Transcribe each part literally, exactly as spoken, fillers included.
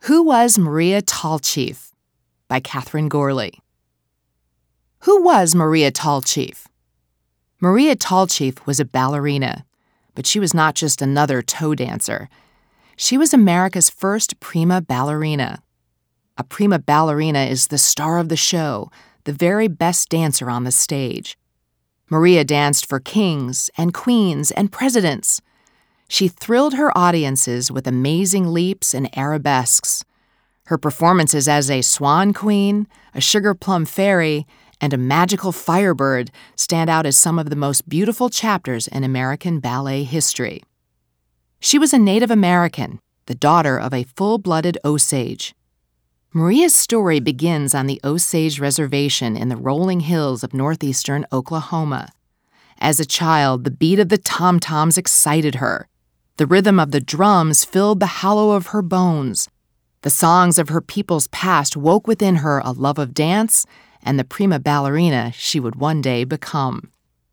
Who was Maria Tallchief? By Catherine Gorley. Who was Maria Tallchief? Maria Tallchief was a ballerina, but she was not just another toe dancer. She was America's first prima ballerina. A prima ballerina is the star of the show, the very best dancer on the stage. Maria danced for kings and queens and presidents. She thrilled her audiences with amazing leaps and arabesques. Her performances as a swan queen, a sugar plum fairy, and a magical firebird stand out as some of the most beautiful chapters in American ballet history. She was a Native American, the daughter of a full-blooded Osage. Maria's story begins on the Osage Reservation in the rolling hills of northeastern Oklahoma. As a child, the beat of the tom-toms excited her. The rhythm of the drums filled the hollow of her bones. The songs of her people's past woke within her a love of dance and the prima ballerina she would one day become.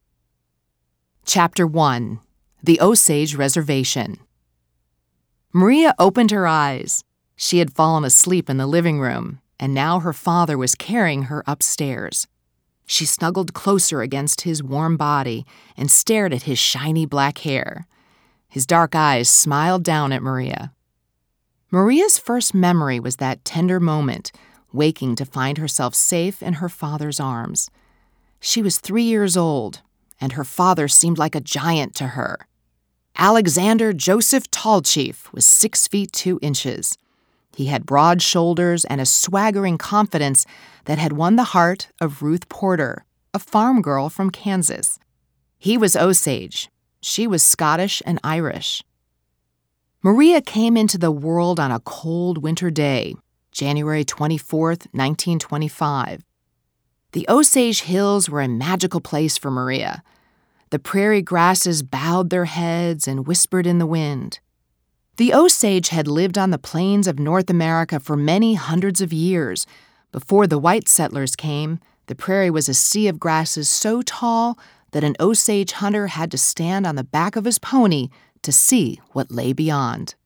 Chapter one. The Osage Reservation. Maria opened her eyes. She had fallen asleep in the living room, and now her father was carrying her upstairs. She snuggled closer against his warm body and stared at his shiny black hair. His dark eyes smiled down at Maria. Maria's first memory was that tender moment, waking to find herself safe in her father's arms. She was three years old, and her father seemed like a giant to her. Alexander Joseph Tallchief was six feet two inches. He had broad shoulders and a swaggering confidence that had won the heart of Ruth Porter, a farm girl from Kansas. He was Osage. She was Scottish and Irish. Maria came into the world on a cold winter day, January twenty-fourth, nineteen twenty-five. The Osage Hills were a magical place for Maria. The prairie grasses bowed their heads and whispered in the wind. The Osage had lived on the plains of North America for many hundreds of years. Before the white settlers came, the prairie was a sea of grasses so tall that an Osage hunter had to stand on the back of his pony to see what lay beyond.